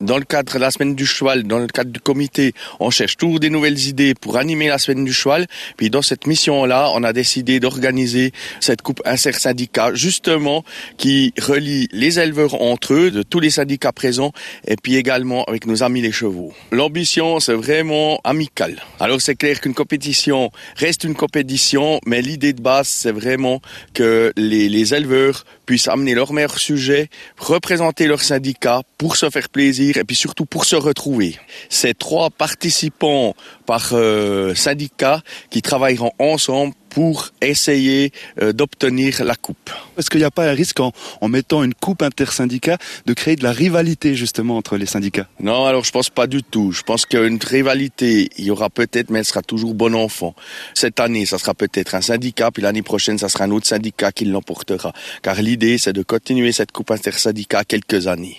Dans le cadre de la semaine du cheval, dans le cadre du comité, on cherche toujours des nouvelles idées pour animer la semaine du cheval. Puis dans cette mission-là, on a décidé d'organiser cette coupe intersyndicat, justement, qui relie les éleveurs entre eux, de tous les syndicats présents, et puis également avec nos amis les chevaux. L'ambition, c'est vraiment amical. Alors c'est clair qu'une compétition reste une compétition, mais l'idée de base, c'est vraiment que les éleveurs puissent amener leurs meilleurs sujets, représenter leur syndicat pour se faire plaisir et puis surtout pour se retrouver. C'est 3 participants par syndicat qui travailleront ensemble pour essayer d'obtenir la coupe. Est-ce qu'il n'y a pas un risque en mettant une coupe intersyndicat de créer de la rivalité justement entre les syndicats? Non, alors je pense pas du tout. Je pense qu'une rivalité, il y aura peut-être, mais elle sera toujours bon enfant. Cette année, ça sera peut-être un syndicat, puis l'année prochaine, ça sera un autre syndicat qui l'emportera. Car l'idée, c'est de continuer cette coupe intersyndicat quelques années.